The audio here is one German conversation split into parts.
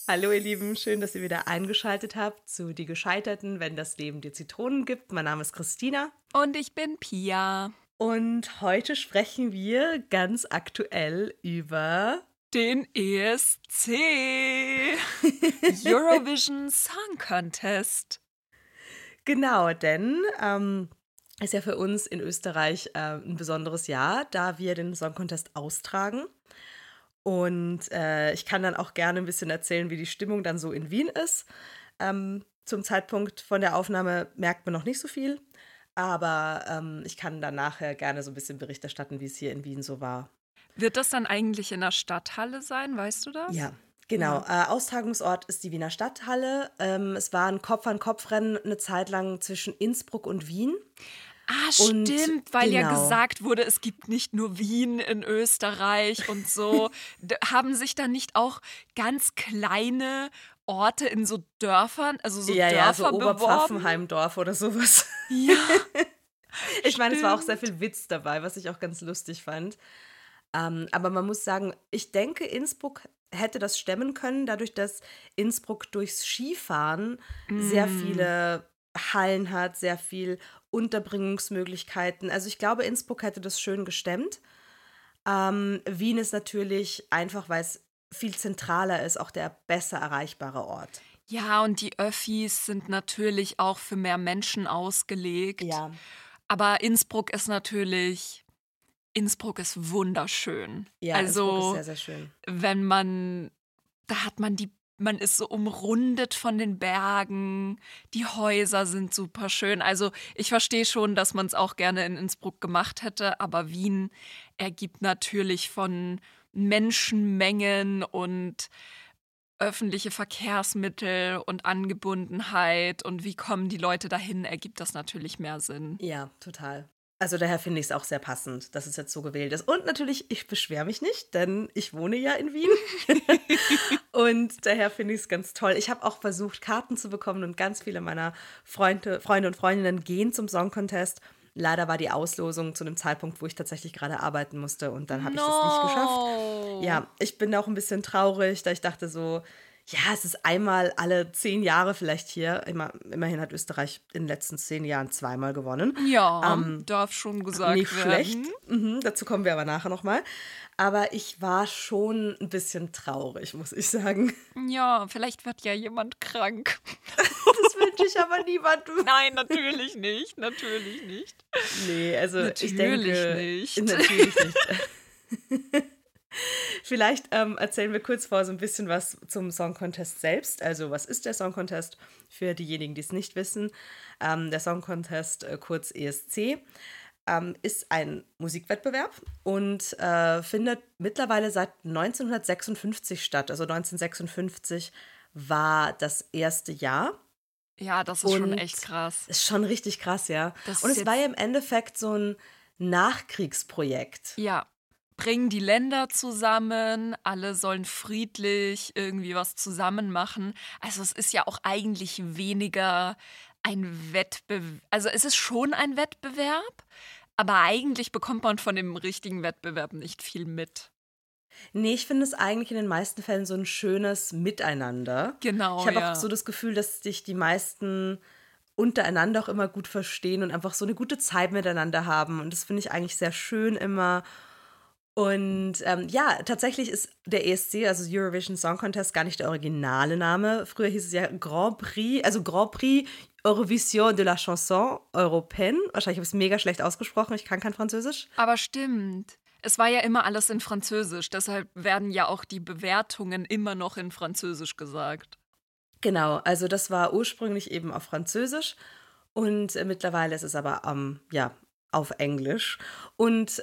Hallo ihr Lieben, schön, dass ihr wieder eingeschaltet habt zu Die Gescheiterten, wenn das Leben dir Zitronen gibt. Mein Name ist Christina Und ich bin Pia. und heute sprechen wir ganz aktuell über Den ESC. Eurovision Song Contest. genau, denn ist ja für uns in Österreich ein besonderes Jahr, da wir den Song Contest austragen. Und ich kann dann auch gerne ein bisschen erzählen, wie die Stimmung dann so in Wien ist. Zum Zeitpunkt von der Aufnahme merkt man noch nicht so viel, aber ich kann dann nachher gerne so ein bisschen Bericht erstatten, wie es hier in Wien so war. Wird das dann eigentlich in der Stadthalle sein? Weißt du das? Ja, genau. Ja. Austragungsort ist die Wiener Stadthalle. Es war ein Kopf-an-Kopf-Rennen eine Zeit lang zwischen Innsbruck und Wien. Ah, Und stimmt, weil ja genau. gesagt wurde, es gibt nicht nur Wien in Österreich und so. Haben sich dann nicht auch ganz kleine Orte in so Dörfern, also so Ja, ja, so Dörfer beworben? Oberpfaffenheimdorf oder sowas. Ja, Ich meine, es war auch sehr stimmt. viel Witz dabei, was ich auch ganz lustig fand. Aber man muss sagen, ich denke, Innsbruck hätte das stemmen können, dadurch, dass Innsbruck durchs Skifahren sehr Mm. viele Hallen hat, sehr viel Unterbringungsmöglichkeiten. Also ich glaube, Innsbruck hätte das schön gestemmt. Wien ist natürlich einfach, weil es viel zentraler ist, auch der besser erreichbare Ort. Ja, und die Öffis sind natürlich auch für mehr Menschen ausgelegt. Ja, Aber Innsbruck ist wunderschön. ja, Innsbruck ist Also, sehr, sehr schön. wenn man da hat man ist so umrundet von den Bergen, die Häuser sind super schön. Also, ich verstehe schon, dass man es auch gerne in Innsbruck gemacht hätte, aber Wien ergibt natürlich von Menschenmengen und öffentliche Verkehrsmittel und Angebundenheit und wie kommen die Leute dahin, ergibt das natürlich mehr Sinn. Ja, total. Also daher finde ich es auch sehr passend, dass es jetzt so gewählt ist. Und natürlich, ich beschwere mich nicht, denn ich wohne ja in Wien. Und daher finde ich es ganz toll. Ich habe auch versucht, Karten zu bekommen und ganz viele meiner Freunde und Freundinnen gehen zum Song Contest. Leider war die Auslosung zu einem Zeitpunkt, wo ich tatsächlich gerade arbeiten musste und dann habe ich das nicht geschafft. No. Ja, ich bin auch ein bisschen traurig, da ich dachte so, ja, es ist einmal alle 10 Jahre vielleicht hier. Immerhin hat Österreich in den letzten 10 Jahren zweimal gewonnen. Ja, Ähm, darf schon Nicht gesagt schlecht. werden. Dazu kommen wir aber nachher nochmal. Aber ich war schon ein bisschen traurig, muss ich sagen. Ja, vielleicht wird ja jemand krank. Das wünsche ich aber niemandem. Nein, natürlich nicht. Natürlich nicht. Nee, also ich Natürlich denke, nicht. natürlich nicht. Vielleicht erzählen wir kurz vor so ein bisschen was zum Song Contest selbst. Also, was ist der Song Contest für diejenigen, die es nicht wissen? Der Song Contest, kurz ESC, ist ein Musikwettbewerb und findet mittlerweile seit 1956 statt. Also 1956 war das erste Jahr Ja, das ist schon und echt krass. ist schon richtig krass, ja. Das Und ist es war ja jetzt, im Endeffekt so ein Nachkriegsprojekt. ja, bringen die Länder zusammen, alle sollen friedlich irgendwie was zusammen machen. Also es ist ja auch eigentlich weniger ein Wettbewerb. Also es ist schon ein Wettbewerb, aber eigentlich bekommt man von dem richtigen Wettbewerb nicht viel mit. Ne, ich finde es eigentlich in den meisten Fällen so 'n schönes Miteinander. Ich Genau, habe auch ja. so das Gefühl, dass sich die meisten untereinander auch immer gut verstehen und einfach so 'ne gute Zeit miteinander haben und das finde ich eigentlich sehr schön immer. Und, ja, tatsächlich ist der ESC, also Eurovision Song Contest, gar nicht der originale Name. Früher hieß es ja Grand Prix Eurovision de la Chanson Européenne. Wahrscheinlich habe ich's mega schlecht ausgesprochen, ich kann kein Französisch. Aber stimmt. Es war ja immer alles in Französisch, deshalb werden ja auch die Bewertungen immer noch in Französisch gesagt. Genau, also das war ursprünglich eben auf Französisch und, mittlerweile ist es aber, ja, auf Englisch. Und,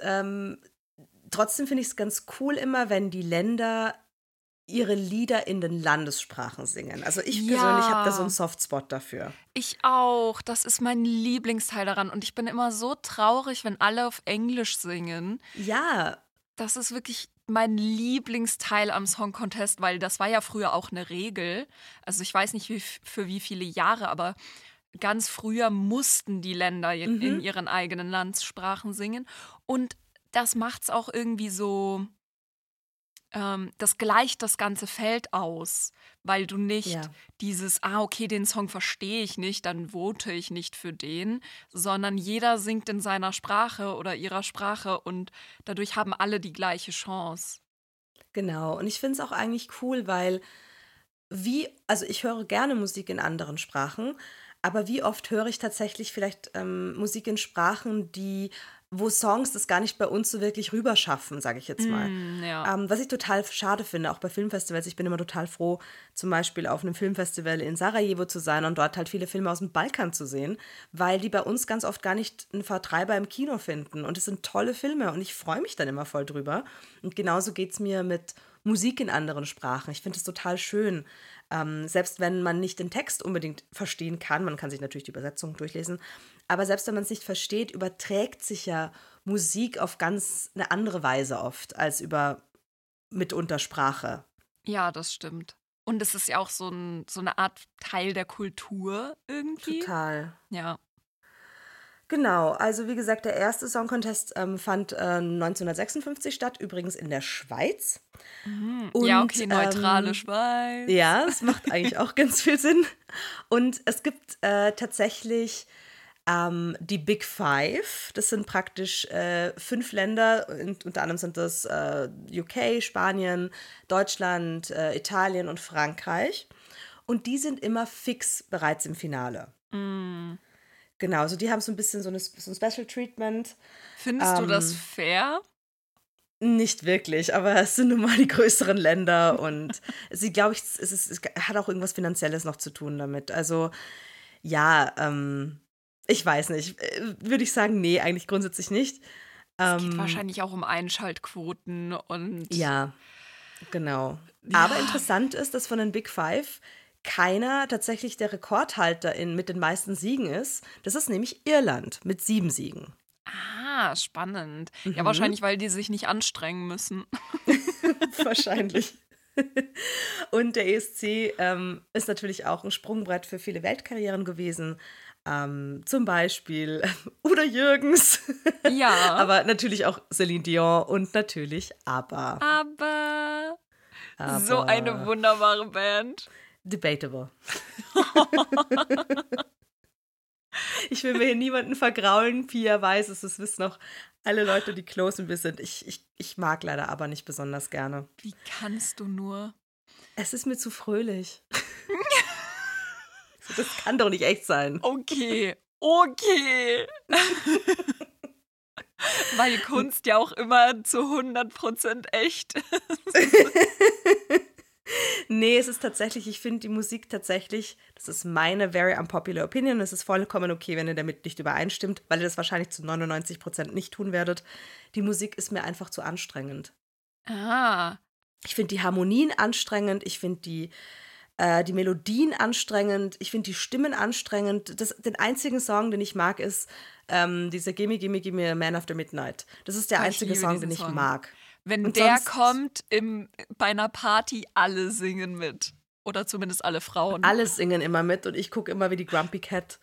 trotzdem finde ich es ganz cool immer, wenn die Länder ihre Lieder in den Landessprachen singen. Also, ich persönlich habe da so einen Ja, Softspot dafür. ich auch. Das ist mein Lieblingsteil daran und ich bin immer so traurig, wenn alle auf Englisch singen. Ja, Das ist wirklich mein Lieblingsteil am Song Contest, weil das war ja früher auch eine Regel. Also, ich weiß nicht, für wie viele Jahre, aber ganz früher mussten die Länder in mhm, ihren eigenen Landessprachen singen und das macht's auch irgendwie so das gleicht das ganze Feld aus, weil du nicht Ja. dieses, okay, den Song verstehe ich nicht, dann vote ich nicht für den, sondern jeder singt in seiner Sprache oder ihrer Sprache und dadurch haben alle die gleiche Chance. Genau. Und ich finde es auch eigentlich cool, weil also ich höre gerne Musik in anderen Sprachen, aber wie oft höre ich tatsächlich vielleicht Musik in Sprachen, wo Songs das gar nicht bei uns so wirklich rüberschaffen, sage ich jetzt mal. Ja. Was ich total schade finde, auch bei Filmfestivals. Ich bin immer total froh, zum Beispiel auf einem Filmfestival in Sarajevo zu sein und dort halt viele Filme aus dem Balkan zu sehen, weil die bei uns ganz oft gar nicht einen Vertreiber im Kino finden. Und es sind tolle Filme und ich freue mich dann immer voll drüber. Und genauso geht es mir mit Musik in anderen Sprachen. Ich finde es total schön. Selbst wenn man nicht den Text unbedingt verstehen kann, man kann sich natürlich die Übersetzung durchlesen, aber selbst wenn man es nicht versteht, überträgt sich ja Musik auf ganz eine andere Weise oft als über mitunter Sprache. Ja, das stimmt. Und es ist ja auch so eine Art Teil der Kultur irgendwie. Total. Ja. Genau, also wie gesagt, der erste Song Contest fand 1956 statt, übrigens in der Schweiz. Ja, Und, okay, neutrale Schweiz. Ja, es macht eigentlich auch ganz viel Sinn. Und es gibt tatsächlich die Big Five. Das sind praktisch 5 Länder, unter anderem sind das UK, Spanien, Deutschland, Italien und Frankreich. Und die sind immer fix bereits im Finale. Genau, also die haben so ein bisschen so ein Special Treatment. Findest du das fair? Nicht wirklich, aber es sind nun mal die größeren Länder und sie, glaube ich, es hat auch irgendwas Finanzielles noch zu tun damit. Also ja, ich weiß nicht. Würde ich sagen, nee, eigentlich grundsätzlich nicht. Es geht wahrscheinlich auch um Einschaltquoten und Ja, genau. Ja. Aber interessant ist, dass von den Big Five keiner tatsächlich der Rekordhalter mit den meisten Siegen ist. Das ist nämlich Irland mit 7 Siegen. Spannend. Ja, wahrscheinlich, weil die sich nicht anstrengen müssen. Wahrscheinlich. Und der ESC ist natürlich auch ein Sprungbrett für viele Weltkarrieren gewesen. Zum Beispiel Udo Jürgens. Ja. Aber natürlich auch Celine Dion und natürlich ABBA. Aber so eine wunderbare Band. Debatable. Ich will mir hier niemanden vergraulen. Pia weiß es, das wissen auch alle Leute, die close mit mir sind. Ich mag leider aber nicht besonders gerne. Wie kannst du nur? Es ist mir zu fröhlich. Das kann doch nicht echt sein. Okay. Weil Kunst ja auch immer zu 100% echt ist. Nee, es ist tatsächlich, ich finde die Musik tatsächlich, das ist meine very unpopular opinion, es ist vollkommen okay, wenn ihr damit nicht übereinstimmt, weil ihr das wahrscheinlich zu 99% nicht tun werdet. Die Musik ist mir einfach zu anstrengend. Ich finde die Harmonien anstrengend, ich finde die Melodien anstrengend, ich finde die Stimmen anstrengend. Den einzigen Song, den ich mag, ist dieser Gimme, Gimme, Gimme Man After Midnight. Das ist der einzige Song, den ich mag. Wenn Und der sonst kommt, bei einer Party, alle singen mit. Oder zumindest alle Frauen. Alle singen immer mit und ich gucke immer wie die Grumpy Cat.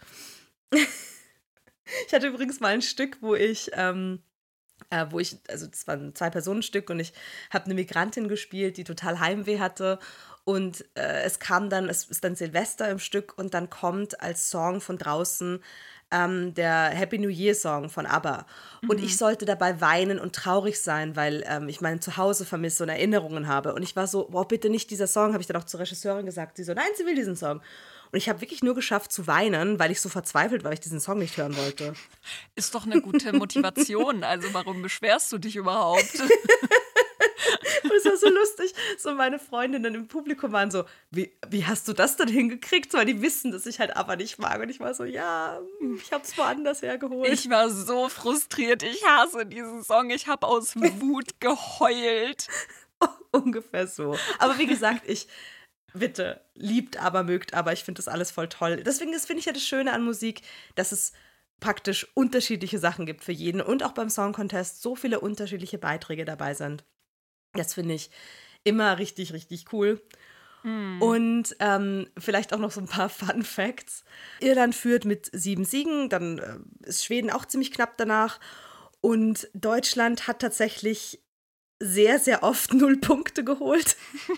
Ich hatte übrigens mal ein Stück, also das war ein 2-Personen-Stück und ich habe eine Migrantin gespielt, die total Heimweh hatte. Und es ist dann Silvester im Stück und dann kommt als Song von draußen der Happy New Year Song von ABBA. Und ich sollte dabei weinen und traurig sein, weil ich mein Zuhause vermisse und Erinnerungen habe. Und ich war so, wow, bitte nicht dieser Song, habe ich dann auch zur Regisseurin gesagt. Sie so, nein, sie will diesen Song. Und ich habe wirklich nur geschafft zu weinen, weil ich so verzweifelt war, weil ich diesen Song nicht hören wollte. Ist doch eine gute Motivation. Also warum beschwerst du dich überhaupt? Das war so lustig. So meine Freundinnen im Publikum waren so, wie hast du das denn hingekriegt? Weil die wissen, dass ich halt aber nicht mag. Und ich war so, ja, ich hab's woanders hergeholt. Ich war so frustriert. Ich hasse diesen Song. Ich habe aus Wut geheult. Ungefähr so. Aber wie gesagt, bitte, liebt aber, mögt aber. Ich finde das alles voll toll. Deswegen, das finde ich ja das Schöne an Musik, dass es praktisch unterschiedliche Sachen gibt für jeden. Und auch beim Song Contest so viele unterschiedliche Beiträge dabei sind. Das finde ich immer richtig, richtig cool. Und vielleicht auch noch so ein paar Fun Facts. Irland führt mit 7 Siegen, dann ist Schweden auch ziemlich knapp danach. Und Deutschland hat tatsächlich sehr, sehr oft 0 Punkte geholt.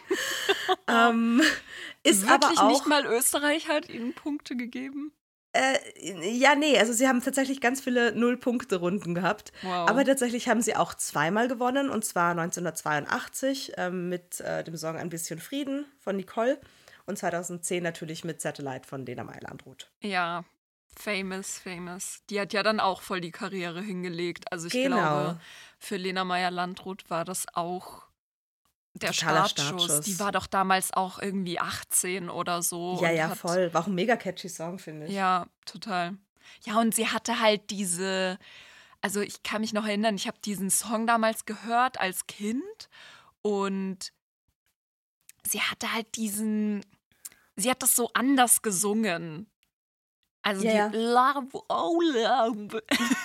Ist aber Wirklich auch nicht mal Österreich hat ihnen Punkte gegeben? Ja, nee, also sie haben tatsächlich ganz viele Null-Punkte-Runden gehabt. Wow. Aber tatsächlich haben sie auch zweimal gewonnen, und zwar 1982 mit dem Song Ein bisschen Frieden von Nicole und 2010 natürlich mit Satellite von Lena Meyer-Landrut. Ja, famous. Die hat ja dann auch voll die Karriere hingelegt. Also ich Genau. glaube, für Lena Meyer-Landrut war das auch der Totaler Startschuss. Startschuss. Die war doch damals auch irgendwie 18 oder so. Ja, und ja, hat, voll. War auch ein mega catchy Song, finde ich. Ja, total. Ja, und sie hatte halt also ich kann mich noch erinnern, ich habe diesen Song damals gehört als Kind und sie hatte halt sie hat das so anders gesungen. Also Ja, die ja. Love, oh Love.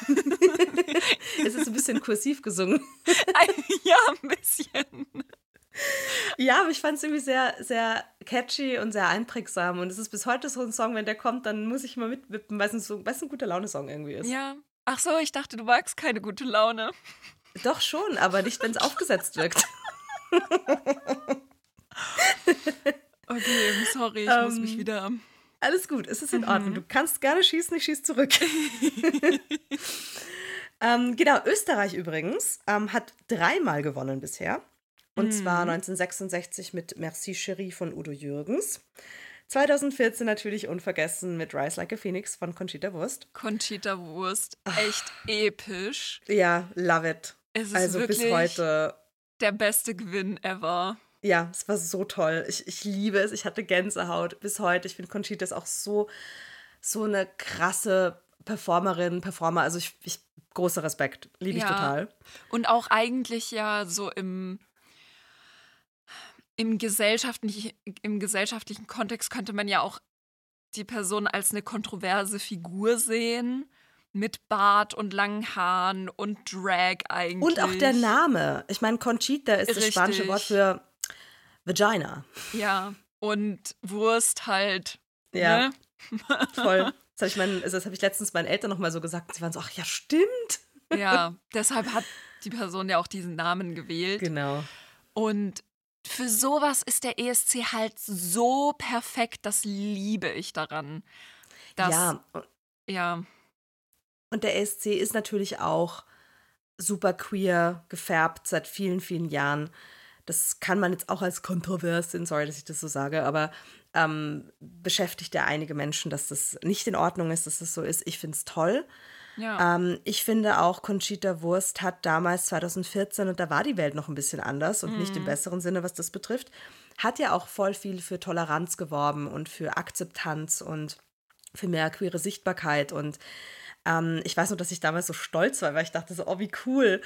Es ist ein bisschen kursiv gesungen. Ja, ein bisschen. Ja, aber ich fand es irgendwie sehr, sehr catchy und sehr einprägsam. Und es ist bis heute so ein Song, wenn der kommt, dann muss ich immer mitwippen, weil es ein guter Laune-Song irgendwie ist. Ja. Ach so, ich dachte, du magst keine gute Laune. Doch schon, aber nicht, wenn es aufgesetzt wirkt. Okay, sorry, ich muss mich wieder. Alles gut, es ist in Ordnung. Du kannst gerne schießen, ich schieße zurück. Genau, Österreich übrigens hat 3-mal gewonnen bisher. Und zwar 1966 mit Merci Chérie von Udo Jürgens. 2014 natürlich unvergessen mit Rise Like a Phoenix von Conchita Wurst. Conchita Wurst, echt episch. Ja, love it. Es ist Also bis wirklich heute. der beste Gewinn ever. Ja, es war so toll. Ich liebe es. Ich hatte Gänsehaut bis heute. Ich finde, Conchita ist auch so eine krasse Performer. Also großer Respekt. Liebe ich Ja. total. Und auch eigentlich ja so im gesellschaftlichen Kontext könnte man ja auch die Person als eine kontroverse Figur sehen. Mit Bart und langen Haaren und Drag eigentlich. Und auch der Name. Ich meine, Conchita ist das spanische Wort für Vagina. Ja, und Wurst halt. Ja, Ne? voll. Das habe ich letztens meinen Eltern nochmal so gesagt. Sie waren so, ach ja, stimmt. Ja, deshalb hat die Person ja auch diesen Namen gewählt. Genau. Und für sowas ist der ESC halt so perfekt, das liebe ich daran. Ja. Und der ESC ist natürlich auch super queer gefärbt seit vielen, vielen Jahren. Das kann man jetzt auch als kontrovers sehen, sorry, dass ich das so sage, aber beschäftigt ja einige Menschen, dass das nicht in Ordnung ist, dass das so ist. Ich finde es toll. Ja. Ich finde auch, Conchita Wurst hat damals 2014, und da war die Welt noch ein bisschen anders und nicht im besseren Sinne, was das betrifft, hat ja auch voll viel für Toleranz geworben und für Akzeptanz und für mehr queere Sichtbarkeit. Und ich weiß nur, dass ich damals so stolz war, weil ich dachte so, oh, wie cool.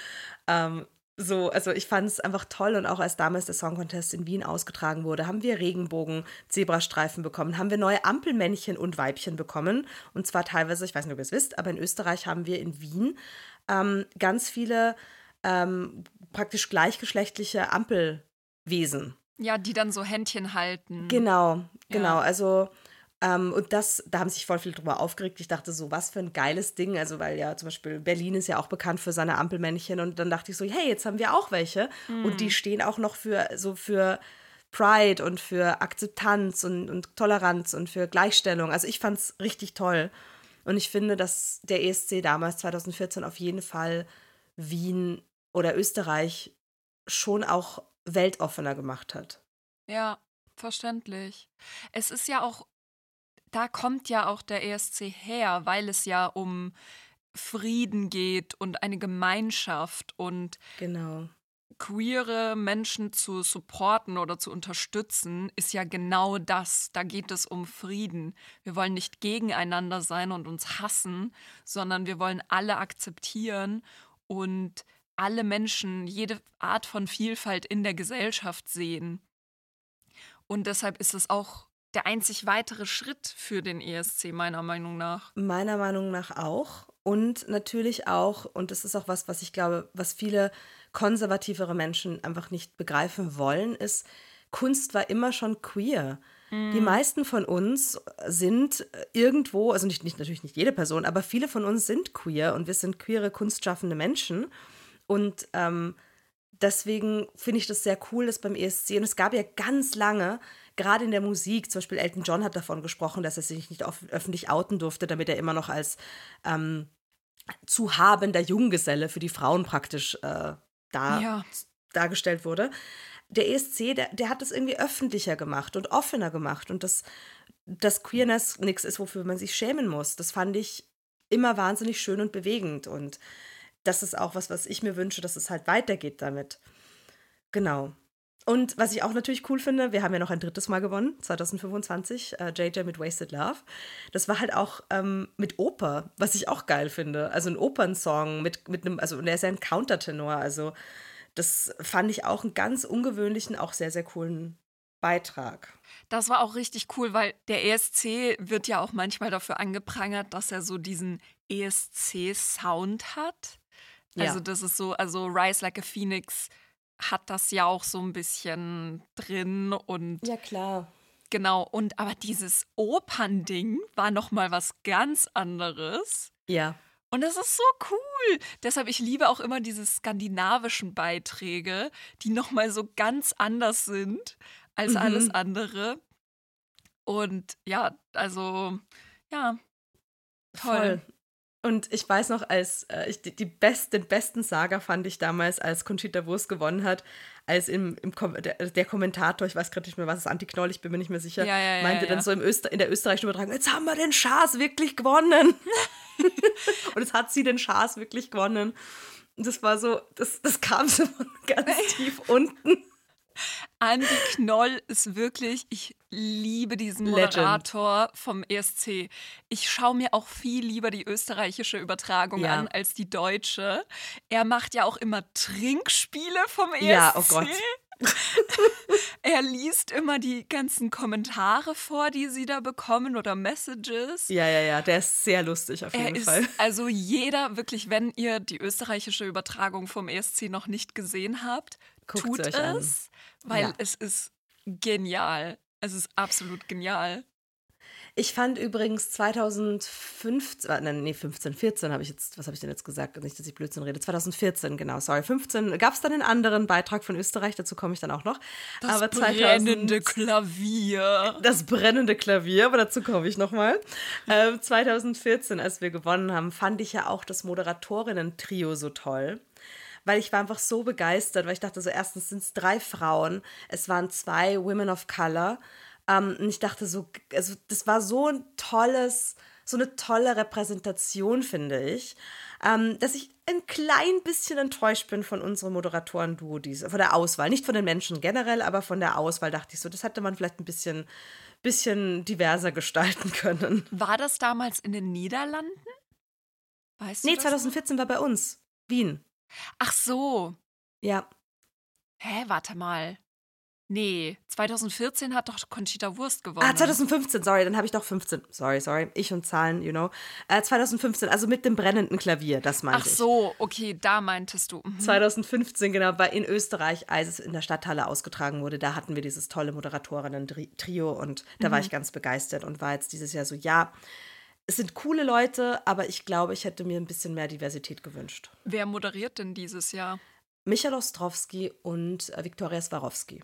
Also ich fand es einfach toll, und auch als damals der Song Contest in Wien ausgetragen wurde, haben wir Regenbogen-Zebrastreifen bekommen, haben wir neue Ampelmännchen und Weibchen bekommen, und zwar teilweise, ich weiß nicht, ob ihr es wisst, aber in Österreich haben wir in Wien ganz viele praktisch gleichgeschlechtliche Ampelwesen. Ja, die dann so Händchen halten. Genau, Ja. also und da haben sich voll viel drüber aufgeregt. Ich dachte so, was für ein geiles Ding. Also, weil ja zum Beispiel Berlin ist ja auch bekannt für seine Ampelmännchen. Und dann dachte ich so, hey, jetzt haben wir auch welche. Und die stehen auch noch für Pride und für Akzeptanz und Toleranz und für Gleichstellung. Also ich fand es richtig toll. Und ich finde, dass der ESC damals 2014 auf jeden Fall Wien oder Österreich schon auch weltoffener gemacht hat. Ja, verständlich. Es ist ja auch, da kommt ja auch der ESC her, weil es ja um Frieden geht und eine Gemeinschaft und Genau. queere Menschen zu supporten oder zu unterstützen, ist ja genau das. Da geht es um Frieden. Wir wollen nicht gegeneinander sein und uns hassen, sondern wir wollen alle akzeptieren und alle Menschen, jede Art von Vielfalt in der Gesellschaft sehen. Und deshalb ist es auch der einzig weitere Schritt für den ESC, meiner Meinung nach. Meiner Meinung nach auch. Und natürlich auch, und das ist auch was ich glaube, was viele konservativere Menschen einfach nicht begreifen wollen, ist, Kunst war immer schon queer. Die meisten von uns sind irgendwo, also natürlich nicht jede Person, aber viele von uns sind queer und wir sind queere, kunstschaffende Menschen. Und deswegen finde ich das sehr cool, dass beim ESC, und es gab ja ganz lange, gerade in der Musik, zum Beispiel Elton John hat davon gesprochen, dass er sich nicht öffentlich outen durfte, damit er immer noch als zu habender Junggeselle für die Frauen praktisch Ja, dargestellt wurde. Der ESC, der hat das irgendwie öffentlicher gemacht und offener gemacht und dass Queerness nichts ist, wofür man sich schämen muss. Das fand ich immer wahnsinnig schön und bewegend und das ist auch was ich mir wünsche, dass es halt weitergeht damit. Genau. Und was ich auch natürlich cool finde, wir haben ja noch ein drittes Mal gewonnen, 2025, JJ mit Wasted Love. Das war halt auch mit Oper, was ich auch geil finde. Also ein Opernsong mit einem, also und er ist ja ein Countertenor, also das fand ich auch einen ganz ungewöhnlichen, auch sehr, sehr coolen Beitrag. das war auch richtig cool, weil der ESC wird ja auch manchmal dafür angeprangert, dass er so diesen ESC-Sound hat. Also Ja. das ist so, also Rise Like a Phoenix hat das ja auch so ein bisschen drin und Ja, klar. genau, und aber dieses Opernding war noch mal was ganz anderes. Ja. Und das ist so cool. Deshalb, ich liebe auch immer diese skandinavischen Beiträge, die noch mal so ganz anders sind als alles andere. Und ja, also, ja, toll. Voll. Und ich weiß noch, als den besten Saga fand ich damals, als Conchita Wurst gewonnen hat, als der Kommentator, ich weiß gerade nicht mehr, was ist, Anti-Knoll, ich bin mir nicht mehr sicher, Ja. meinte dann so in der österreichischen Übertragung, jetzt haben wir den Schaas wirklich gewonnen. Und jetzt hat sie den Schaas wirklich gewonnen. Und das war so, das kam so von ganz tief unten. Andi Knoll ist wirklich, ich liebe diesen Legend. Moderator vom ESC. Ich schaue mir auch viel lieber die österreichische Übertragung Ja. an als die deutsche. Er macht ja auch immer Trinkspiele vom ESC. Ja, oh Gott. Er liest immer die ganzen Kommentare vor, die sie da bekommen oder Messages. Ja, der ist sehr lustig auf jeden Fall. Also jeder, wirklich, wenn ihr die österreichische Übertragung vom ESC noch nicht gesehen habt, Guckt's tut euch an. es, weil Ja. es ist genial. Es ist absolut genial. Ich fand übrigens 2014 habe ich jetzt, was habe ich denn jetzt gesagt? Nicht, dass ich Blödsinn rede. 2014, genau, sorry. 15 gab es dann einen anderen Beitrag von Österreich, dazu komme ich dann auch noch. Das aber brennende Klavier. Das brennende Klavier, aber dazu komme ich nochmal. 2014, als wir gewonnen haben, fand ich ja auch das Moderatorinnen-Trio so toll. Weil ich war einfach so begeistert, weil ich dachte so, erstens sind es 3 Frauen, es waren 2 Women of Color. Und ich dachte so, also das war so eine tolle Repräsentation, finde ich, dass ich ein klein bisschen enttäuscht bin von unserem Moderatoren-Duo, von der Auswahl. Nicht von den Menschen generell, aber von der Auswahl dachte ich so, das hätte man vielleicht ein bisschen diverser gestalten können. War das damals in den Niederlanden? Weißt du Nee, das noch? 2014 war bei uns, Wien. Ach so. Ja. Hä, warte mal. Nee, 2014 hat doch Conchita Wurst gewonnen. 2015, sorry, dann habe ich doch 15. Sorry, ich und Zahlen, 2015, also mit dem brennenden Klavier, das meinte Ach ich. so, okay, da meintest du. 2015, genau, war in Österreich, als es in der Stadthalle ausgetragen wurde, da hatten wir dieses tolle Moderatorinnen-Trio und da war ich ganz begeistert und war jetzt dieses Jahr so, ja, es sind coole Leute, aber ich glaube, ich hätte mir ein bisschen mehr Diversität gewünscht. Wer moderiert denn dieses Jahr? Michael Ostrowski und Viktoria Swarovski.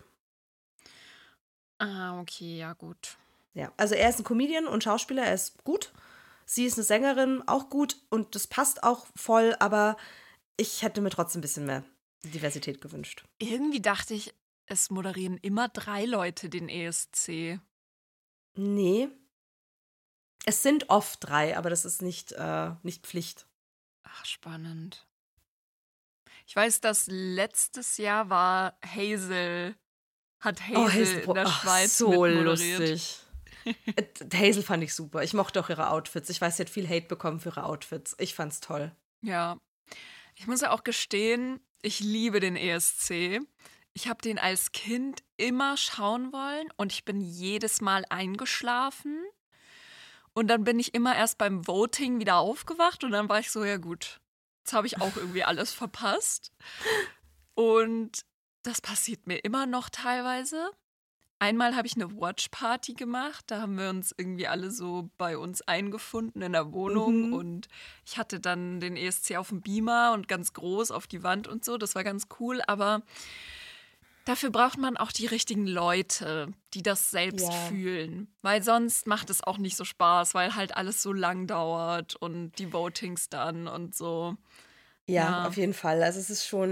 Ah, okay, ja gut. Ja, also er ist ein Comedian und Schauspieler, er ist gut. Sie ist eine Sängerin, auch gut und das passt auch voll, aber ich hätte mir trotzdem ein bisschen mehr Diversität gewünscht. Irgendwie dachte ich, es moderieren immer 3 Leute den ESC. Nee. Es sind oft 3, aber das ist nicht Pflicht. Ach, spannend. Ich weiß, dass letztes Jahr war Hazel in der Schweiz so mitmoderiert. lustig. Hazel fand ich super. Ich mochte auch ihre Outfits. Ich weiß, sie hat viel Hate bekommen für ihre Outfits. Ich fand's toll. Ja. Ich muss ja auch gestehen, ich liebe den ESC. Ich habe den als Kind immer schauen wollen und ich bin jedes Mal eingeschlafen. Und dann bin ich immer erst beim Voting wieder aufgewacht und dann war ich so, ja gut, jetzt habe ich auch irgendwie alles verpasst. Und das passiert mir immer noch teilweise. Einmal habe ich eine Watchparty gemacht. Da haben wir uns irgendwie alle so bei uns eingefunden in der Wohnung. Mhm. Und ich hatte dann den ESC auf dem Beamer und ganz groß auf die Wand und so. Das war ganz cool. Aber dafür braucht man auch die richtigen Leute, die das selbst Ja. fühlen. Weil sonst macht es auch nicht so Spaß, weil halt alles so lang dauert und die Votings dann und so. Ja, Ja, auf jeden Fall. Also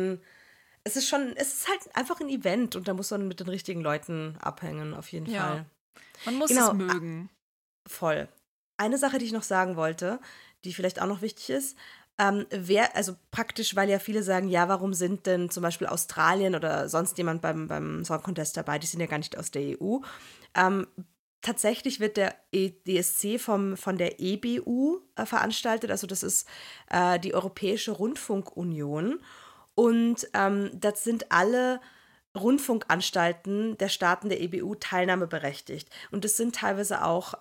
es ist halt einfach ein Event und da muss man mit den richtigen Leuten abhängen, auf jeden ja. Fall. Man muss es Genau, mögen. voll. Eine Sache, die ich noch sagen wollte, die vielleicht auch noch wichtig ist, also praktisch, weil ja viele sagen, ja, warum sind denn zum Beispiel Australien oder sonst jemand beim Song Contest dabei, die sind ja gar nicht aus der EU. Ähm, Tatsächlich wird der EDSC von der EBU veranstaltet, also das ist die Europäische Rundfunkunion. Und das sind alle Rundfunkanstalten der Staaten der EBU teilnahmeberechtigt. Und es sind teilweise auch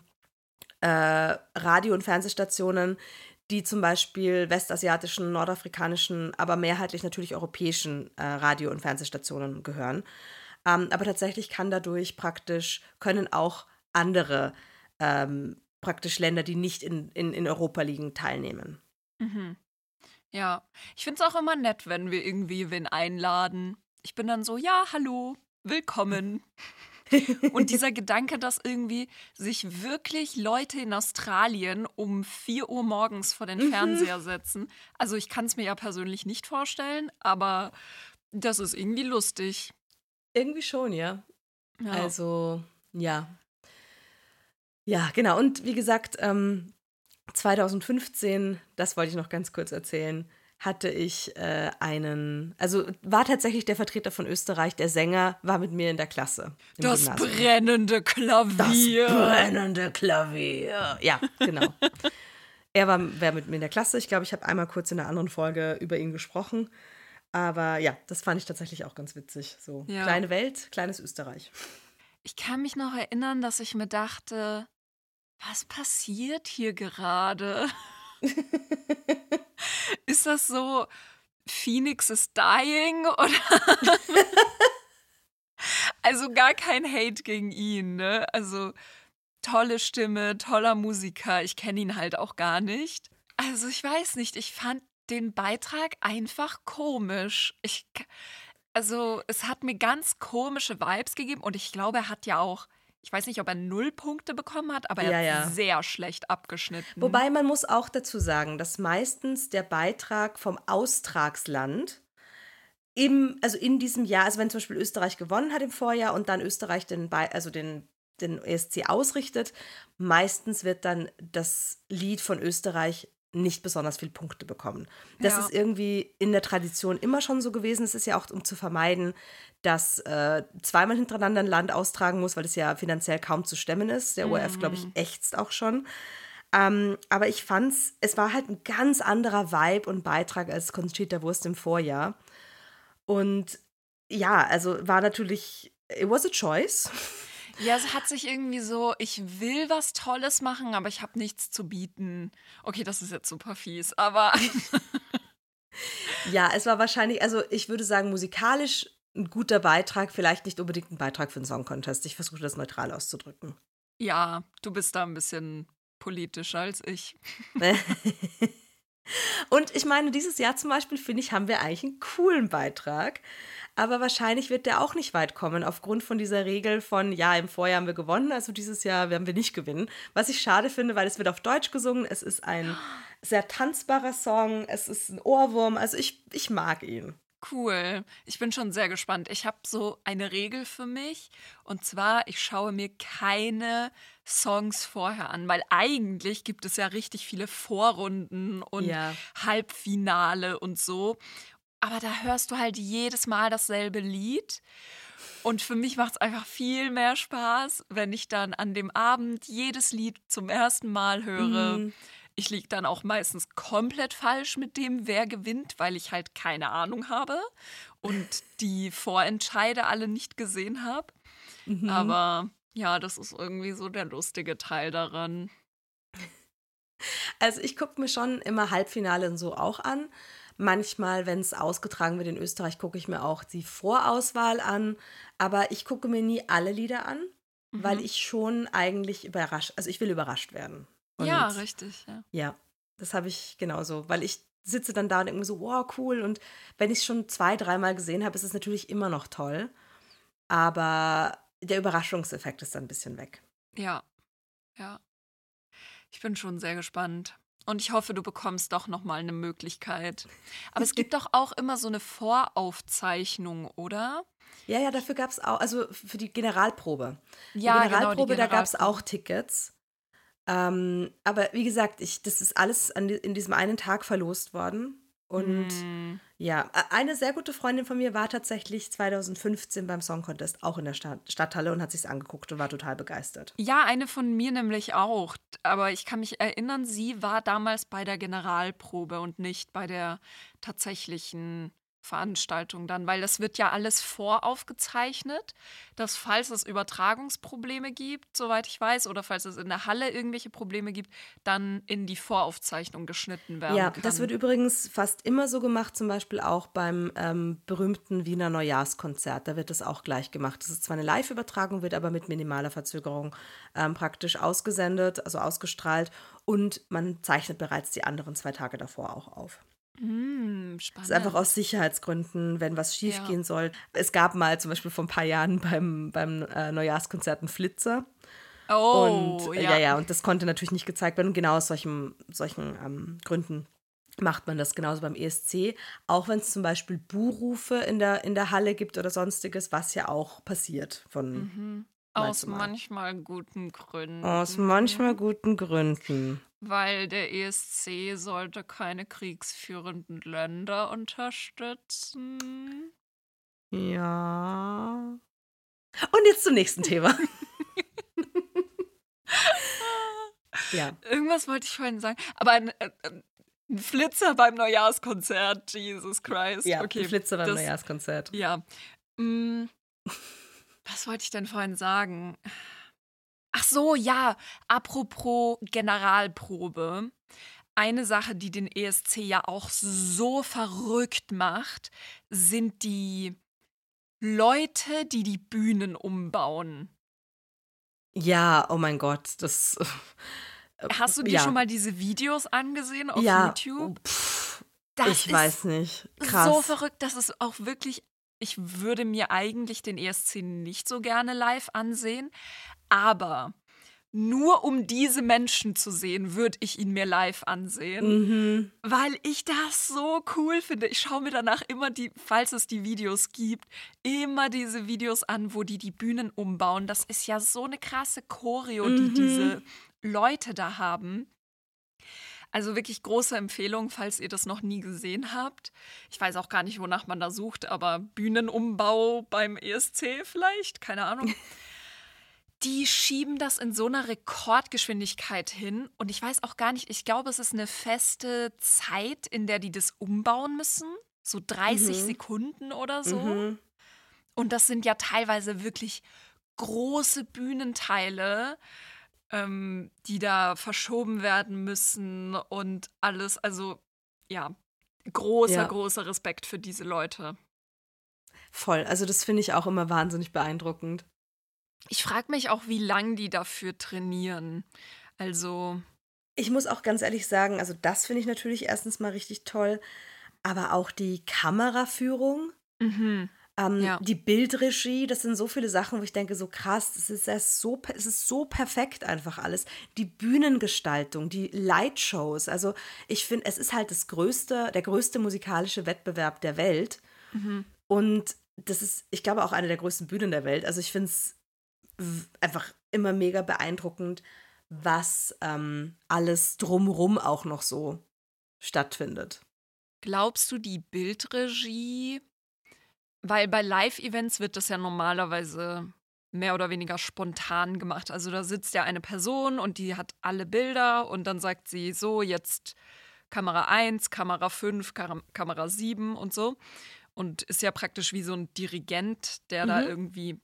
Radio- und Fernsehstationen, die zum Beispiel westasiatischen, nordafrikanischen, aber mehrheitlich natürlich europäischen Radio- und Fernsehstationen gehören. Aber tatsächlich können auch andere praktisch Länder, die nicht in Europa liegen, teilnehmen. Mhm. Ja, ich finde es auch immer nett, wenn wir irgendwie wen einladen. Ich bin dann so, ja, hallo, willkommen. Und dieser Gedanke, dass irgendwie sich wirklich Leute in Australien um 4 Uhr morgens vor den Mhm. Fernseher setzen. Also ich kann es mir ja persönlich nicht vorstellen, aber das ist irgendwie lustig. Irgendwie schon, ja. Ja. Also, ja. Ja, genau. Und wie gesagt, 2015, das wollte ich noch ganz kurz erzählen, hatte ich also war tatsächlich der Vertreter von Österreich, der Sänger, war mit mir in der Klasse im Das Gymnasium. brennende Das Klavier. brennende Klavier. Ja, genau. Wäre mit mir in der Klasse. Ich glaube, ich habe einmal kurz in einer anderen Folge über ihn gesprochen. Aber ja, das fand ich tatsächlich auch ganz witzig. So, Ja. kleine Welt, kleines Österreich. Ich kann mich noch erinnern, dass ich mir dachte, was passiert hier gerade? Ist das so Phoenix is dying oder also gar kein Hate gegen ihn, ne? Also tolle Stimme, toller Musiker. Ich kenne ihn halt auch gar nicht. Also ich weiß nicht, ich fand den Beitrag einfach komisch. Also es hat mir ganz komische Vibes gegeben und ich glaube, er hat ja auch, ich weiß nicht, ob er 0 Punkte bekommen hat, aber er Ja, hat ja. sehr schlecht abgeschnitten. Wobei man muss auch dazu sagen, dass meistens der Beitrag vom Austragsland also in diesem Jahr, also wenn zum Beispiel Österreich gewonnen hat im Vorjahr und dann Österreich den ESC ausrichtet, meistens wird dann das Lied von Österreich nicht besonders viele Punkte bekommen. Das Ja. ist irgendwie in der Tradition immer schon so gewesen. Es ist ja auch, um zu vermeiden, dass zweimal hintereinander ein Land austragen muss, weil es ja finanziell kaum zu stemmen ist. Der ORF, glaube ich, Mhm. ächzt auch schon. Aber es war halt ein ganz anderer Vibe und Beitrag als Conchita Wurst im Vorjahr. Und ja, also war natürlich, it was a choice. Ja, es hat sich irgendwie so, ich will was Tolles machen, aber ich habe nichts zu bieten. Okay, das ist jetzt super fies, aber Ja, es war wahrscheinlich, also ich würde sagen, musikalisch ein guter Beitrag, vielleicht nicht unbedingt ein Beitrag für einen Song Contest. Ich versuche das neutral auszudrücken. ja, du bist da ein bisschen politischer als ich. Und ich meine, dieses Jahr zum Beispiel, finde ich, haben wir eigentlich einen coolen Beitrag. Aber wahrscheinlich wird der auch nicht weit kommen, aufgrund von dieser Regel von, ja, im Vorjahr haben wir gewonnen, also dieses Jahr werden wir nicht gewinnen. Was ich schade finde, weil es wird auf Deutsch gesungen, es ist ein sehr tanzbarer Song, es ist ein Ohrwurm, also ich mag ihn. Cool. Ich bin schon sehr gespannt. Ich habe so eine Regel für mich. Und zwar, ich schaue mir keine Songs vorher an, weil eigentlich gibt es ja richtig viele Vorrunden und Ja. Halbfinale und so. Aber da hörst du halt jedes Mal dasselbe Lied. Und für mich macht es einfach viel mehr Spaß, wenn ich dann an dem Abend jedes Lied zum ersten Mal höre. Mhm. Ich liege dann auch meistens komplett falsch mit dem, wer gewinnt, weil ich halt keine Ahnung habe und die Vorentscheide alle nicht gesehen habe. Mhm. Aber ja, das ist irgendwie so der lustige Teil daran. Also ich gucke mir schon immer Halbfinale und so auch an. Manchmal, wenn es ausgetragen wird in Österreich, gucke ich mir auch die Vorauswahl an. Aber ich gucke mir nie alle Lieder an, weil Mhm. ich schon eigentlich also ich will überrascht werden. Ja, Und richtig, ja. ja, das habe ich genauso, weil ich sitze dann da und denke mir so, wow, cool. Und wenn ich es schon 2, dreimal gesehen habe, ist es natürlich immer noch toll. Aber der Überraschungseffekt ist dann ein bisschen weg. Ja, ja. Ich bin schon sehr gespannt. Und ich hoffe, du bekommst doch noch mal eine Möglichkeit. Aber es gibt doch auch immer so eine Voraufzeichnung, oder? Ja, ja, dafür gab es auch, also für die Generalprobe. Die Ja, genau, die Generalprobe, da gab es auch Generalprobe. Tickets. Aber wie gesagt, das ist alles in diesem einen Tag verlost worden. Und Hm. ja, eine sehr gute Freundin von mir war tatsächlich 2015 beim Song Contest auch in der Stadthalle und hat sich's angeguckt und war total begeistert. Ja, eine von mir nämlich auch. Aber ich kann mich erinnern, sie war damals bei der Generalprobe und nicht bei der tatsächlichen Veranstaltung dann, weil das wird ja alles voraufgezeichnet, dass falls es Übertragungsprobleme gibt, soweit ich weiß, oder falls es in der Halle irgendwelche Probleme gibt, dann in die Voraufzeichnung geschnitten werden Ja, das wird kann. übrigens fast immer so gemacht, zum Beispiel auch beim berühmten Wiener Neujahrskonzert. Da wird das auch gleich gemacht. Das ist zwar eine Live-Übertragung, wird aber mit minimaler Verzögerung praktisch ausgesendet, also ausgestrahlt. Und man zeichnet bereits die anderen 2 Tage davor auch auf. Das ist einfach aus Spannend. Sicherheitsgründen, wenn was Ja. schiefgehen soll. Es gab mal zum Beispiel vor ein paar Jahren beim Neujahrskonzert einen Flitzer. Und Oh, ja, ja. ja, und das konnte natürlich nicht gezeigt werden. Und genau aus solchen Gründen macht man das genauso beim ESC. Auch wenn es zum Beispiel Buhrufe in der Halle gibt oder sonstiges, was ja auch passiert von Mhm. Mal Aus zu Mal. manchmal guten Aus manchmal Gründen. guten Gründen. Weil der ESC sollte keine kriegsführenden Länder unterstützen. Ja. Und jetzt zum nächsten Thema. Ja, Irgendwas wollte ich vorhin sagen. Aber ein Flitzer beim Neujahrskonzert, Jesus Christ. ja, ein Okay, Flitzer beim das, Neujahrskonzert. ja. Mm, Was wollte ich denn vorhin sagen? Ach so, ja, apropos Generalprobe. Eine Sache, die den ESC ja auch so verrückt macht, sind die Leute, die die Bühnen umbauen. Ja, oh mein Gott, das, Hast du dir schon ja, mal diese Videos angesehen auf ja, YouTube? Das ich weiß ist nicht, so krass. verrückt, dass es auch wirklich, ich würde mir eigentlich den ESC nicht so gerne live ansehen, aber nur um diese Menschen zu sehen, würde ich ihn mir live ansehen, Mhm. weil ich das so cool finde. Ich schaue mir danach immer falls es die Videos gibt, immer diese Videos an, wo die Bühnen umbauen. Das ist ja so eine krasse Choreo, die Mhm. diese Leute da haben. Also wirklich große Empfehlung, falls ihr das noch nie gesehen habt. Ich weiß auch gar nicht, wonach man da sucht, aber Bühnenumbau beim ESC vielleicht, keine Ahnung. Die schieben das in so einer Rekordgeschwindigkeit hin und ich weiß auch gar nicht, ich glaube, es ist eine feste Zeit, in der die das umbauen müssen, so 30 Mhm. Sekunden oder so. Mhm. Und das sind ja teilweise wirklich große Bühnenteile, die da verschoben werden müssen und alles. Also ja, großer, Ja, großer Respekt für diese Leute. voll. Also das finde ich auch immer wahnsinnig beeindruckend. Ich frage mich auch, wie lang die dafür trainieren. Also, Ich muss auch ganz ehrlich sagen, also das finde ich natürlich erstens mal richtig toll, aber auch die Kameraführung, mhm, ja, die Bildregie, das sind so viele Sachen, wo ich denke, so krass, es ist so perfekt einfach alles. Die Bühnengestaltung, die Lightshows, also ich finde, es ist halt der größte musikalische Wettbewerb der Welt mhm. und das ist, ich glaube, auch eine der größten Bühnen der Welt. Also ich finde es einfach immer mega beeindruckend, was alles drumrum auch noch so stattfindet. Glaubst du, die Bildregie, weil bei Live-Events wird das ja normalerweise mehr oder weniger spontan gemacht. Also da sitzt ja eine Person und die hat alle Bilder und dann sagt sie so, jetzt Kamera 1, Kamera 5, Kamera 7 und so. Und ist ja praktisch wie so ein Dirigent, der da Mhm. irgendwie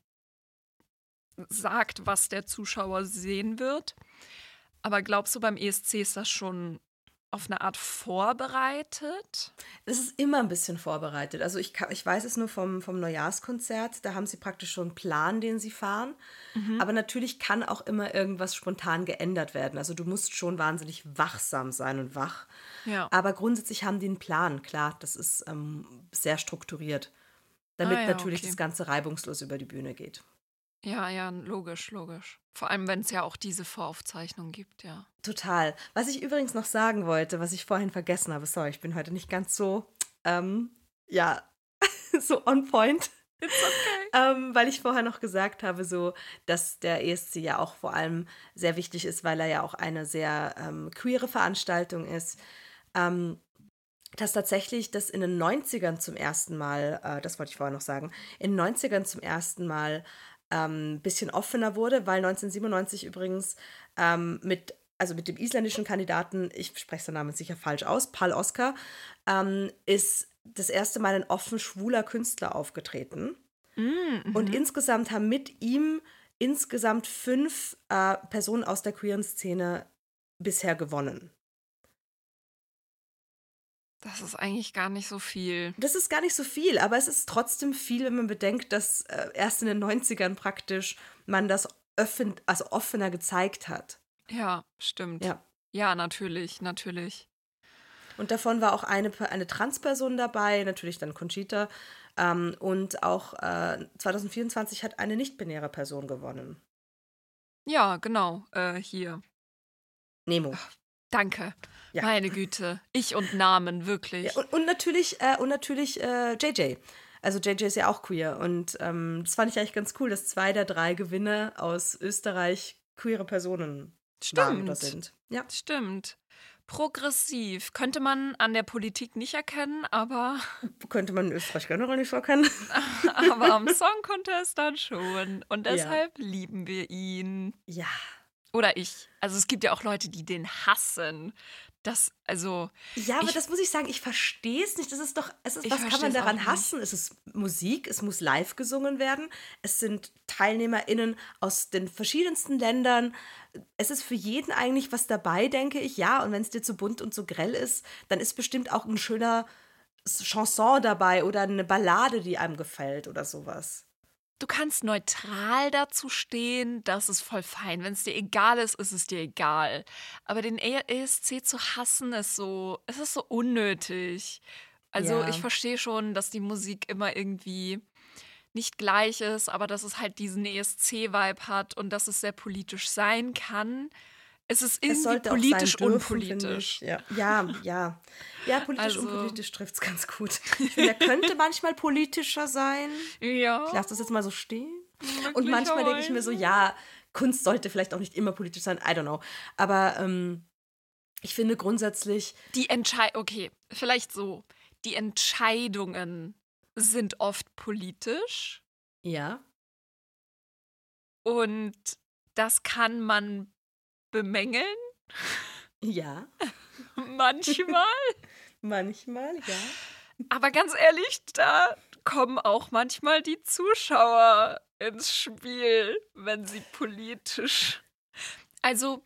sagt, was der Zuschauer sehen wird. Aber glaubst du, beim ESC ist das schon auf eine Art vorbereitet? Es ist immer ein bisschen vorbereitet. Also ich weiß es nur vom Neujahrskonzert, da haben sie praktisch schon einen Plan, den sie fahren. Mhm. Aber natürlich kann auch immer irgendwas spontan geändert werden. Also du musst schon wahnsinnig wachsam sein und wach. Ja. Aber grundsätzlich haben die einen Plan, klar, das ist sehr strukturiert, Ah damit ja, natürlich okay. das Ganze reibungslos über die Bühne geht. Ja, ja, logisch, logisch. Vor allem, wenn es ja auch diese Voraufzeichnung gibt, ja. Total. Was ich übrigens noch sagen wollte, was ich vorhin vergessen habe, sorry, ich bin heute nicht ganz so, ja, so on point. It's okay. Weil ich vorher noch gesagt habe, so, dass der ESC ja auch vor allem sehr wichtig ist, weil er ja auch eine sehr queere Veranstaltung ist. Dass tatsächlich das in den 90ern zum ersten Mal, das wollte ich vorher noch sagen, in den 90ern zum ersten Mal ein bisschen offener wurde, weil 1997 übrigens also mit dem isländischen Kandidaten, ich spreche seinen Namen sicher falsch aus, Pál Oskar, ist das erste Mal ein offen schwuler Künstler aufgetreten. Und Mhm. insgesamt haben mit ihm insgesamt 5 Personen aus der queeren Szene bisher gewonnen. Das ist eigentlich gar nicht so viel. Das ist gar nicht so viel, aber es ist trotzdem viel, wenn man bedenkt, dass erst in den 90ern praktisch man das also offener gezeigt hat. Ja, stimmt. Ja. Ja, natürlich, natürlich. Und davon war auch eine Transperson dabei, natürlich dann Conchita. Und auch 2024 hat eine nicht-binäre Person gewonnen. Ja, genau. Hier. Nemo. Danke. Ja. Meine Güte. Ich und Namen, wirklich. Ja, und natürlich JJ. Also JJ ist ja auch queer. Und das fand ich eigentlich ganz cool, dass 2 der 3 Gewinner aus Österreich queere Personen waren oder sind. Ja. Stimmt. Progressiv. Könnte man an der Politik nicht erkennen, aber, Könnte man in Österreich generell nicht so erkennen. aber am Song Contest dann schon. Und Ja. deshalb lieben wir ihn. Ja. Oder ich. Also es gibt ja auch Leute, die den hassen. Ja, aber das muss ich sagen, ich verstehe es nicht. Was kann versteh's man auch daran nicht. hassen? Es ist Musik, es muss live gesungen werden. Es sind TeilnehmerInnen aus den verschiedensten Ländern. Es ist für jeden eigentlich was dabei, denke ich. Ja, und wenn es dir zu bunt und zu grell ist, dann ist bestimmt auch ein schöner Chanson dabei oder eine Ballade, die einem gefällt oder sowas. Du kannst neutral dazu stehen, das ist voll fein. Wenn es dir egal ist, ist es dir egal. Aber den ESC zu hassen, es ist so unnötig. Also Ja. ich verstehe schon, dass die Musik immer irgendwie nicht gleich ist, aber dass es halt diesen ESC-Vibe hat und dass es sehr politisch sein kann. Es ist Es irgendwie sollte auch sein politisch dürfen, finde unpolitisch. ich. Ja. Ja, politisch, Also, unpolitisch trifft es ganz gut. Ich finde, er könnte manchmal politischer sein. ja, Ich lasse das jetzt mal so stehen. Und manchmal denke ich mir so, ja, Kunst sollte vielleicht auch nicht immer politisch sein. I don't know. Aber ich finde grundsätzlich, Okay, vielleicht so. Die Entscheidungen sind oft politisch ja, und das kann man bemängeln, ja, manchmal. manchmal, ja. Aber ganz ehrlich, da kommen auch manchmal die Zuschauer ins Spiel, wenn sie politisch. Also,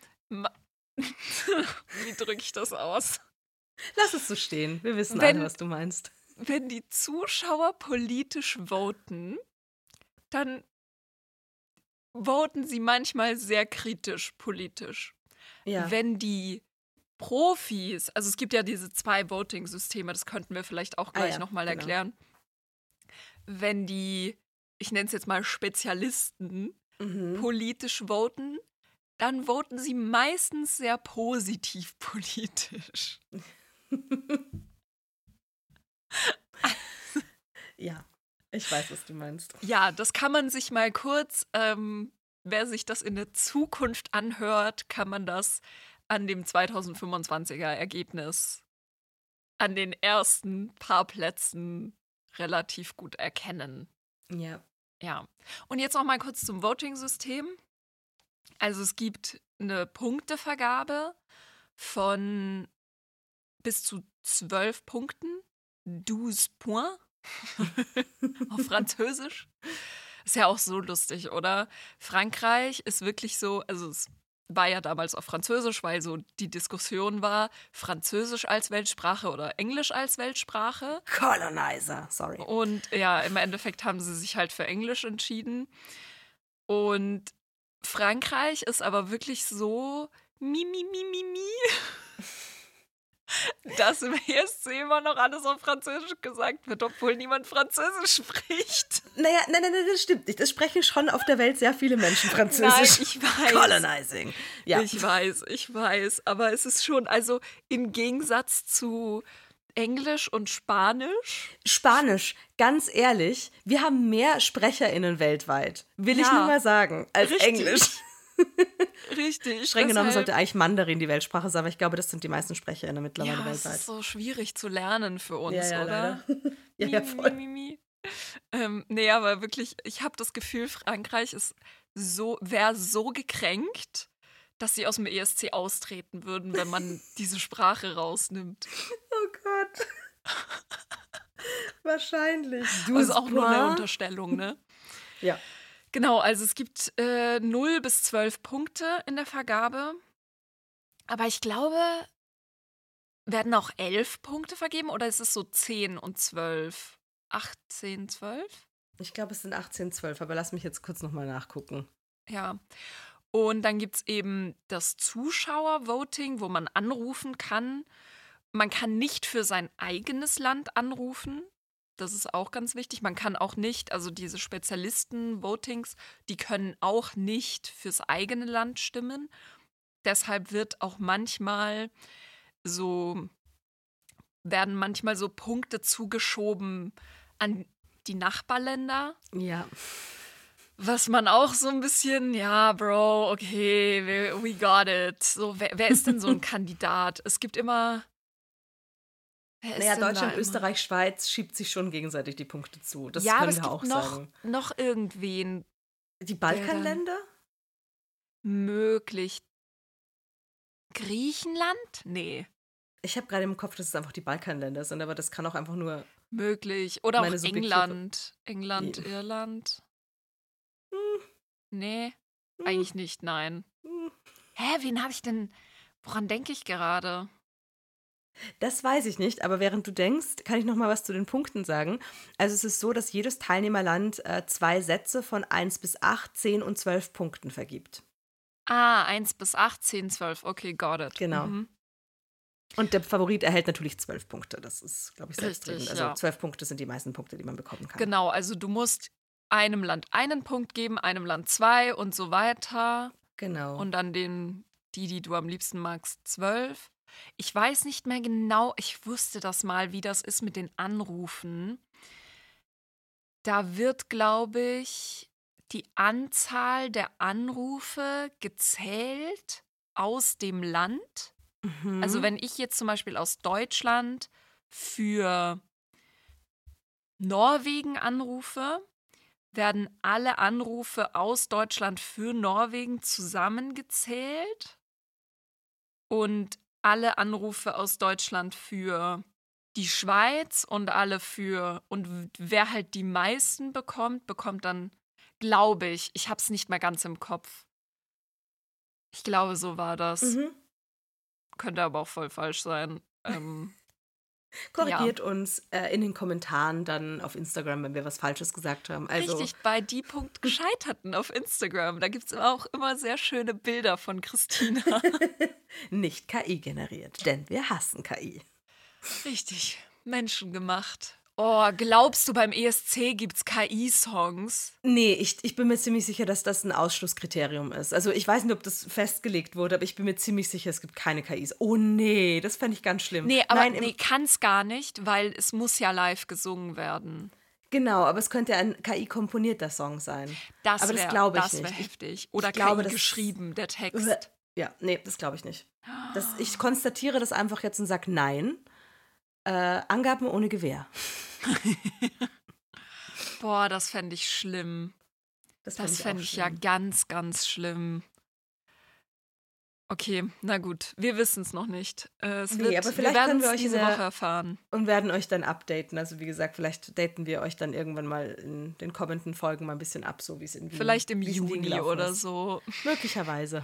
wie drücke ich das aus? Lass es so stehen. Wir wissen Wenn- alle, was du meinst. Wenn die Zuschauer politisch voten, dann voten sie manchmal sehr kritisch politisch. Ja. Wenn die Profis, also es gibt ja diese 2 Voting-Systeme, das könnten wir vielleicht auch gleich ja, nochmal genau. erklären. Wenn die, ich nenne es jetzt mal Spezialisten, politisch voten, dann voten sie meistens sehr positiv politisch. Ja, ich weiß, was du meinst. Ja, das kann man sich mal kurz, wer sich das in der Zukunft anhört, kann man das an dem 2025er Ergebnis, an den ersten paar Plätzen relativ gut erkennen. Ja. Ja. Und jetzt noch mal kurz zum Voting-System. Also es gibt eine Punktevergabe von bis zu 12 Punkten. 12 points. Auf Französisch. Ist ja auch so lustig, oder? Frankreich ist wirklich so, also es war ja damals auf Französisch, weil so die Diskussion war, Französisch als Weltsprache oder Englisch als Weltsprache. Colonizer, sorry. Und ja, im Endeffekt haben sie sich halt für Englisch entschieden. Und Frankreich ist aber wirklich so dass im ESC immer noch alles auf Französisch gesagt wird, obwohl niemand Französisch spricht. Naja, nein, das stimmt nicht. Es sprechen schon auf der Welt sehr viele Menschen Französisch. Nein, ich weiß. Colonizing. Ja. Ich weiß. Aber es ist schon, also im Gegensatz zu Englisch und Spanisch. Spanisch, ganz ehrlich, wir haben mehr SprecherInnen weltweit, will ich Ja, nur mal sagen, als richtig. Englisch. Richtig. Streng genommen deshalb- sollte eigentlich Mandarin die Weltsprache sein, aber ich glaube, das sind die meisten SprecherInnen mittlerweile Ja, es weltweit. ist so schwierig zu lernen für uns, Ja, oder? leider. Ja, voll. Nee, aber wirklich, ich habe das Gefühl, Frankreich wäre so gekränkt, dass sie aus dem ESC austreten würden, wenn man diese Sprache rausnimmt. Oh Gott. Wahrscheinlich. Also auch nur eine Unterstellung, ne? Ja. Genau, also es gibt 0 bis 12 Punkte in der Vergabe. Aber ich glaube, werden auch 11 Punkte vergeben oder ist es so 10 und 12? 18, 12? Ich glaube, es sind 18, 12, aber lass mich jetzt kurz nochmal nachgucken. Ja. Und dann gibt es eben das Zuschauervoting, wo man anrufen kann. Man kann nicht für sein eigenes Land anrufen. Das ist auch ganz wichtig. Man kann auch nicht, also diese Spezialisten-Votings, die können auch nicht fürs eigene Land stimmen. Deshalb werden manchmal so Punkte zugeschoben an die Nachbarländer. Ja. Was man auch so ein bisschen, ja, Bro, okay, we got it. So, wer ist denn so ein Kandidat? Es gibt immer. Wer ist Naja, denn da Deutschland, immer? Österreich, Schweiz schiebt sich schon gegenseitig die Punkte zu. Das Ja, aber können es wir gibt auch noch, sagen. noch irgendwen Die Balkanländer? möglich. Griechenland? Nee, Ich habe gerade im Kopf, dass es einfach die Balkanländer sind, aber das kann auch einfach nur. möglich. Oder auch Meine subjektive- England. England, Nee. Irland. Hm, Nee, hm, eigentlich nicht, nein. hm. Wen habe ich denn? Woran denke ich gerade? Das weiß ich nicht, aber während du denkst, kann ich noch mal was zu den Punkten sagen. Also es ist so, dass jedes Teilnehmerland 2 Sätze von 1 bis 8, 10 und 12 Punkten vergibt. 1 bis 8, 10, 12. Okay, got it. Genau. Mhm. Und der Favorit erhält natürlich 12 Punkte. Das ist, glaube ich, selbstredend. Richtig, Also ja. 12 Punkte sind die meisten Punkte, die man bekommen kann. Genau, also du musst einem Land einen Punkt geben, einem Land 2 und so weiter. Genau. Und dann die du am liebsten magst, 12. Ich weiß nicht mehr genau, ich wusste das mal, wie das ist mit den Anrufen. Da wird, glaube ich, die Anzahl der Anrufe gezählt aus dem Land. Mhm. Also wenn ich jetzt zum Beispiel aus Deutschland für Norwegen anrufe, werden alle Anrufe aus Deutschland für Norwegen zusammengezählt und alle Anrufe aus Deutschland für die Schweiz und und wer halt die meisten bekommt dann, glaube ich habe es nicht mehr ganz im Kopf. Ich glaube, so war das. Mhm. Könnte aber auch voll falsch sein. Korrigiert uns in den Kommentaren dann auf Instagram, wenn wir was Falsches gesagt haben. Also, Richtig, bei die Punkt Gescheiterten auf Instagram. Da gibt es auch immer sehr schöne Bilder von Christina. nicht KI generiert, denn wir hassen KI. Richtig, menschengemacht. Oh, glaubst du, beim ESC gibt's KI-Songs? Nee, ich bin mir ziemlich sicher, dass das ein Ausschlusskriterium ist. Also ich weiß nicht, ob das festgelegt wurde, aber ich bin mir ziemlich sicher, es gibt keine KIs. Oh nee, das fände ich ganz schlimm. Nee, aber Nein, kann's gar nicht, weil es muss ja live gesungen werden. Genau, aber es könnte ein KI-komponierter Song sein. Das aber das wäre glaube ich nicht. heftig. Oder glaube, KI das- geschrieben, der Text. Ja, nee, das glaube ich nicht. Ich konstatiere das einfach jetzt und sage nein. Angaben ohne Gewähr. Boah, das fände ich schlimm. Das Das auch fände ich ja schlimm. ganz, ganz schlimm. Okay, na gut, wir wissen es noch nicht. Nee, aber Wir vielleicht werden können wir es euch diese Woche erfahren. und werden euch dann updaten. Also wie gesagt, vielleicht daten wir euch dann irgendwann mal in den kommenden Folgen mal ein bisschen ab, so wie es in Wien, Vielleicht im wie es in Wien Juni gelaufen oder ist. so. Möglicherweise.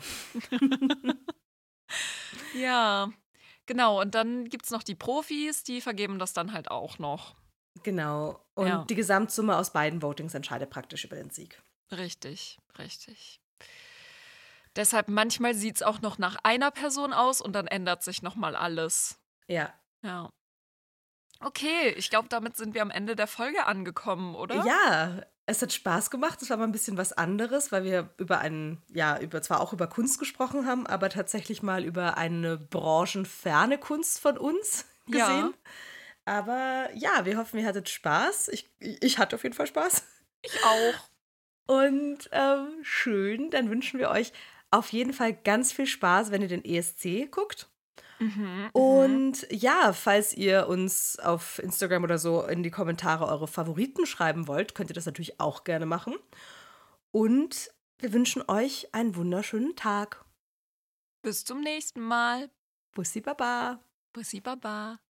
Ja, genau. Und dann gibt es noch die Profis, die vergeben das dann halt auch noch. Genau. Ja, Und die Gesamtsumme aus beiden Votings entscheidet praktisch über den Sieg. richtig, richtig. Deshalb manchmal sieht es auch noch nach einer Person aus und dann ändert sich nochmal alles. Ja. Ja. Okay, ich glaube, damit sind wir am Ende der Folge angekommen, oder? Ja, es hat Spaß gemacht. Es war mal ein bisschen was anderes, weil wir zwar auch über Kunst gesprochen haben, aber tatsächlich mal über eine branchenferne Kunst von uns Ja, gesehen. Aber ja, wir hoffen, ihr hattet Spaß. Ich hatte auf jeden Fall Spaß. ich auch. Und schön, dann wünschen wir euch auf jeden Fall ganz viel Spaß, wenn ihr den ESC guckt. Mhm, mhm. Und ja, falls ihr uns auf Instagram oder so in die Kommentare eure Favoriten schreiben wollt, könnt ihr das natürlich auch gerne machen. Und wir wünschen euch einen wunderschönen Tag. Bis zum nächsten Mal. Bussi Baba. Bussi Baba.